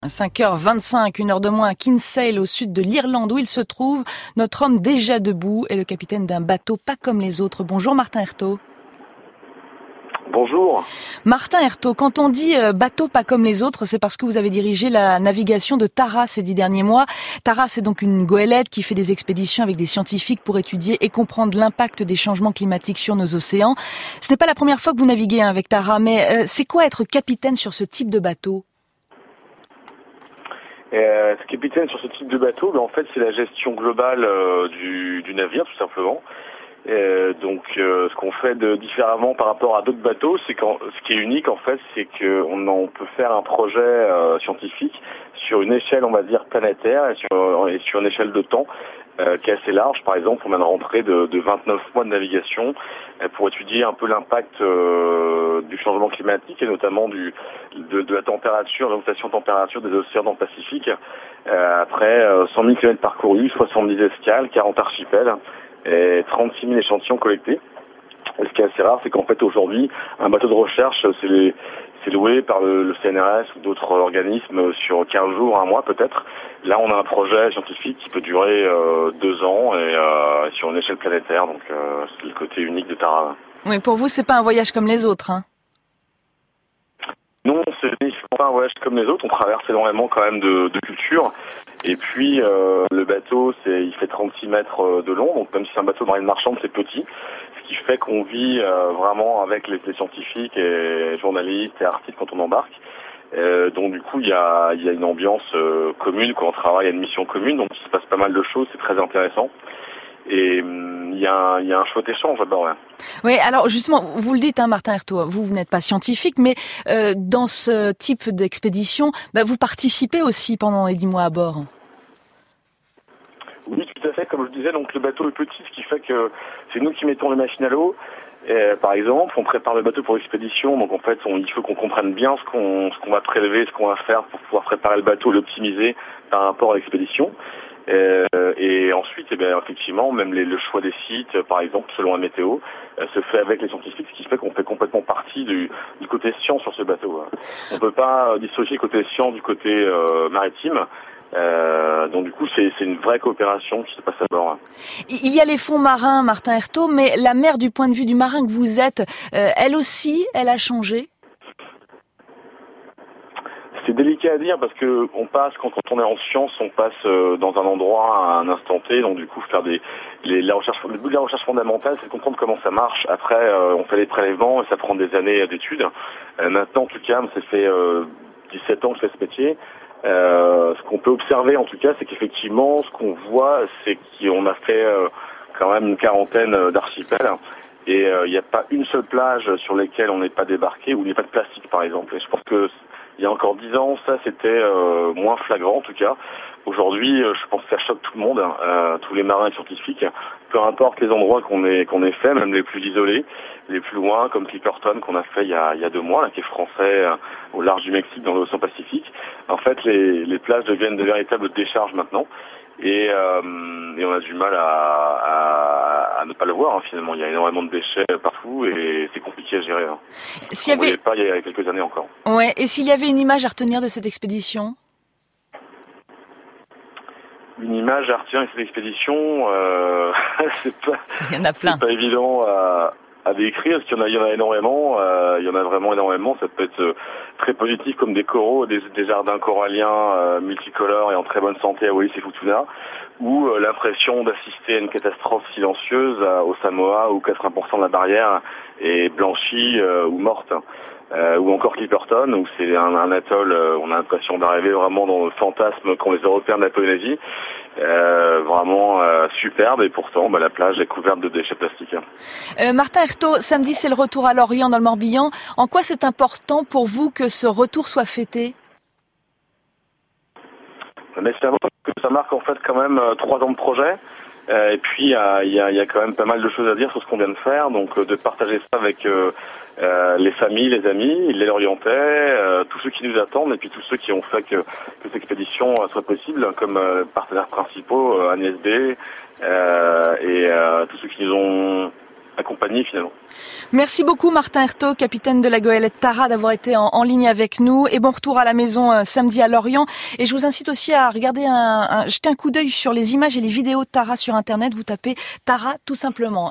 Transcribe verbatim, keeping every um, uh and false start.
cinq heures vingt-cinq, une heure de moins à Kinsale, au sud de l'Irlande, où il se trouve. Notre homme déjà debout est le capitaine d'un bateau pas comme les autres. Bonjour Martin Erthaud. Bonjour. Martin Erthaud, quand on dit bateau pas comme les autres, c'est parce que vous avez dirigé la navigation de Tara ces dix derniers mois. Tara, c'est donc une goélette qui fait des expéditions avec des scientifiques pour étudier et comprendre l'impact des changements climatiques sur nos océans. Ce n'est pas la première fois que vous naviguez avec Tara, mais euh, c'est quoi être capitaine sur ce type de bateau ? Euh, ce capitaine sur ce type de bateau, ben, en fait, c'est la gestion globale euh, du, du navire, tout simplement. Euh, donc, euh, ce qu'on fait de, différemment par rapport à d'autres bateaux, c'est qu'en, ce qui est unique, en fait, c'est qu'on on peut faire un projet euh, scientifique sur une échelle, on va dire, planétaire et sur, et sur une échelle de temps euh, qui est assez large. Par exemple, on vient de rentrer de, de vingt-neuf mois de navigation euh, pour étudier un peu l'impact euh, du changement climatique et notamment du, de, de la température, l'augmentation de température des océans dans le Pacifique. Euh, après euh, cent mille kilomètres parcourus, soixante-dix escales, quarante archipels et trente-six mille échantillons collectés. Et ce qui est assez rare, c'est qu'en fait aujourd'hui, un bateau de recherche, c'est, les, c'est loué par le, le C N R S ou d'autres organismes sur quinze jours, un mois peut-être. Là, on a un projet scientifique qui peut durer euh, deux ans et euh, sur une échelle planétaire. Donc, euh, c'est le côté unique de Tara. Oui, pour vous, c'est pas un voyage comme les autres, hein ? Non, c'est pas un voyage comme les autres. On traverse énormément quand même de, de cultures. Et puis, euh, le bateau, c'est, il fait trente-six mètres de long. Donc, même si c'est un bateau de marine marchande, c'est petit. Ce qui fait qu'on vit euh, vraiment avec les, les scientifiques et journalistes et artistes quand on embarque. Euh, donc, du coup, il y a, il y a une ambiance euh, commune. Quand on travaille à une mission commune, donc il se passe pas mal de choses. C'est très intéressant. Et il y, a un, il y a un chouette échange là-dedans. Ouais. Oui, alors justement, vous le dites, hein, Martin Erthaud, vous, vous n'êtes pas scientifique, mais euh, dans ce type d'expédition, bah, vous participez aussi pendant les dix mois à bord. Oui, tout à fait. Comme je disais, donc le bateau est petit, ce qui fait que c'est nous qui mettons les machines à l'eau. Et, par exemple, on prépare le bateau pour l'expédition, donc en fait, on, il faut qu'on comprenne bien ce qu'on, ce qu'on va prélever, ce qu'on va faire pour pouvoir préparer le bateau, l'optimiser par rapport à l'expédition. Euh, et ensuite, eh bien, effectivement, même les, le choix des sites, par exemple, selon la météo, euh, se fait avec les scientifiques, ce qui fait qu'on fait complètement partie du, du côté science sur ce bateau. On ne peut pas dissocier le côté science du côté euh, maritime. Euh, donc du coup, c'est, c'est une vraie coopération qui se passe à bord. Il y a les fonds marins, Martin Erthaud, mais la mer, du point de vue du marin que vous êtes, euh, elle aussi, elle a changé ? C'est délicat à dire parce que on passe, quand on est en science, on passe euh, dans un endroit à un instant T, donc du coup faire des les, la recherche, le but de la recherche fondamentale, c'est de comprendre comment ça marche. Après, euh, on fait les prélèvements et ça prend des années d'études. Euh, maintenant, en tout cas, ça fait euh, dix-sept ans que je fais ce métier. Euh, ce qu'on peut observer, en tout cas, c'est qu'effectivement, ce qu'on voit, c'est qu'on a fait euh, quand même une quarantaine d'archipels. Et il euh, n'y a pas une seule plage sur laquelle on n'est pas débarqué, où il n'y a pas de plastique, par exemple. Et je pense que il y a encore dix ans, ça c'était euh, moins flagrant en tout cas. Aujourd'hui, euh, je pense que ça choque tout le monde, hein, euh, tous les marins et scientifiques, peu importe les endroits qu'on ait qu'on ait fait, même les plus isolés, les plus loin, comme Clipperton qu'on a fait il y a, il y a deux mois, là, qui est français, euh, au large du Mexique, dans l'océan Pacifique. En fait, les, les plages deviennent de véritables décharges maintenant. Et, euh, et on a du mal à, à, à ne pas le voir, hein, finalement. Il y a énormément de déchets partout et c'est compliqué à gérer. Hein. S'il y avait... On ne voyait pas il y a quelques années encore. Ouais. Et s'il y avait une image à retenir de cette expédition ? Une image à retenir de cette expédition, euh, c'est pas, il y en a plein. C'est pas évident à, à décrire, parce qu'il y en a, il y en a énormément. Euh, il y en a vraiment énormément. Ça peut être très positif comme des coraux, des, des jardins coralliens euh, multicolores et en très bonne santé à Wallis et Futuna, ou euh, l'impression d'assister à une catastrophe silencieuse à, au Samoa où quatre-vingts pour cent de la barrière est blanchie euh, ou morte. Euh, ou encore Clipperton, où c'est un, un atoll, euh, on a l'impression d'arriver vraiment dans le fantasme qu'ont les Européens de la Polynésie. Euh, vraiment euh, superbe, et pourtant bah, la plage est couverte de déchets plastiques. Euh, Martin Erthaud, samedi c'est le retour à Lorient dans le Morbihan. En quoi c'est important pour vous que ce retour soit fêté ? Mais c'est que ça marque en fait quand même euh, trois ans de projet. Euh, et puis il y a, y, a, y a quand même pas mal de choses à dire sur ce qu'on vient de faire, donc euh, de partager ça avec euh, euh, les familles, les amis, les Lorientais, euh, tous ceux qui nous attendent et puis tous ceux qui ont fait que, que cette expédition euh, soit possible, comme euh, partenaires principaux, euh, Agnès B, euh, et euh, tous ceux qui nous ont accompagner finalement. Merci beaucoup Martin Hertaut, capitaine de la goélette Tara, d'avoir été en, en ligne avec nous. Et bon retour à la maison euh, samedi à Lorient. Et je vous incite aussi à regarder, un, un, jeter un coup d'œil sur les images et les vidéos de Tara sur Internet. Vous tapez Tara tout simplement.